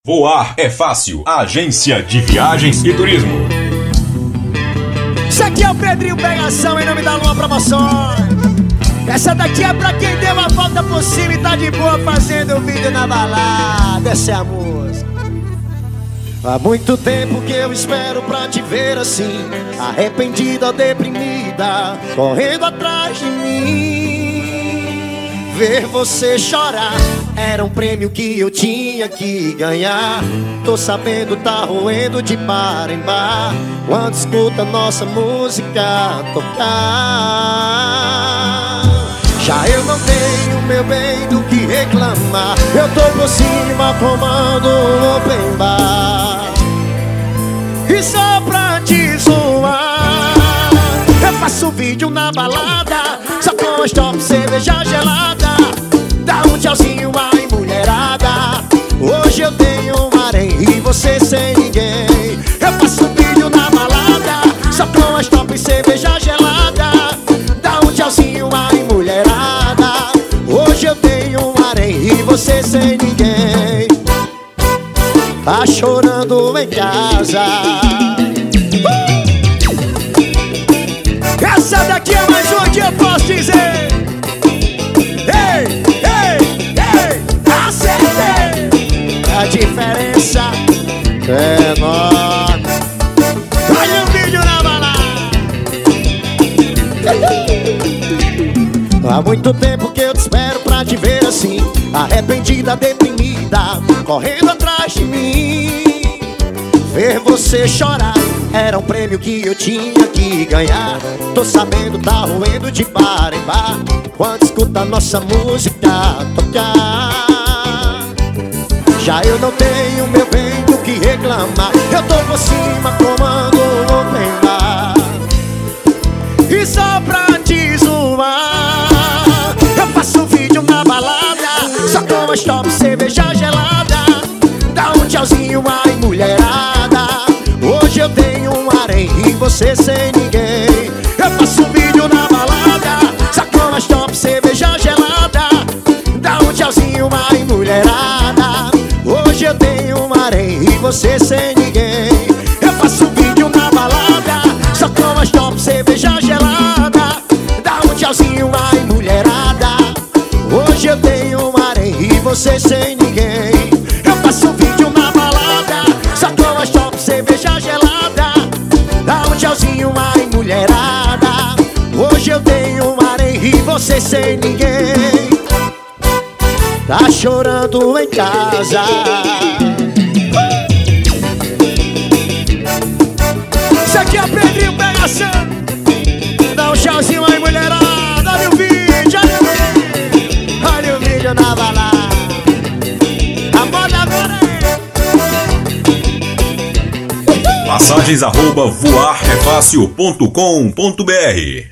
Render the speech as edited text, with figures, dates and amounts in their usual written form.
Voar é fácil. Agência de viagens e turismo. Isso aqui é o Pedrinho Pegação em nome da Lua Promoções. Essa daqui é pra quem deu a volta por cima e tá de boa fazendo vídeo na balada. Essa é a música. Há muito tempo que eu espero pra te ver assim, arrependida ou deprimida, correndo atrás de mim. Ver você chorar era um prêmio que eu tinha que ganhar. Tô sabendo, tá roendo de bar em bar quando escuta nossa música tocar. Já eu não tenho, meu bem, do que reclamar. Eu tô por cima tomando um open bar. E só pra te zoar, eu faço vídeo na balada, só com as top, cerveja gelada. Dá um tchauzinho aí, mulherada. Hoje eu tenho um harém e você sem ninguém. Eu faço vídeo na balada, só com as top, cerveja gelada. Dá um tchauzinho aí, mulherada. Hoje eu tenho um harém e você sem ninguém. Tá chorando em casa. Essa daqui é mais uma que eu posso dizer. Ei, ei, ei, acertei. A diferença é enorme. Olha o vídeo na balada. Há muito tempo que eu te espero pra te ver assim, arrependida, deprimida, correndo atrás de mim. Ver você chorar era um prêmio que eu tinha que ganhar. Tô sabendo, tá roendo de bar em bar quando escuta nossa música tocar. Já eu não tenho, meu bem, do que reclamar. Eu tô por cima comando um open bar. E só pra te zoar, eu faço vídeo na balada, só com as top, cerveja gelada. Dá um tchauzinho aí, mulherada. Hoje eu tenho um harém e você sem ninguém. Eu faço vídeo na balada, só com as top, cerveja gelada. Dá um tchauzinho aí, mulherada. Hoje eu tenho um harém e você sem ninguém. Eu faço vídeo na balada, só com as top, cerveja gelada. Dá um tchauzinho aí, mulherada. Hoje eu tenho um harém e você sem ninguém. Eu faço vídeo na balada, só com as top, cerveja gelada. Dá um tchauzinho aí, mulherada. Hoje eu tenho um harém e você sem ninguém. Tá chorando em casa. Isso aqui é o Pedrinho Pegação. Dá um tchauzinho aí, mulherada. Olha o vídeo, olha o vídeo. Olha o vídeo na balada. A moda agora é Passagens@voarefácil.com.br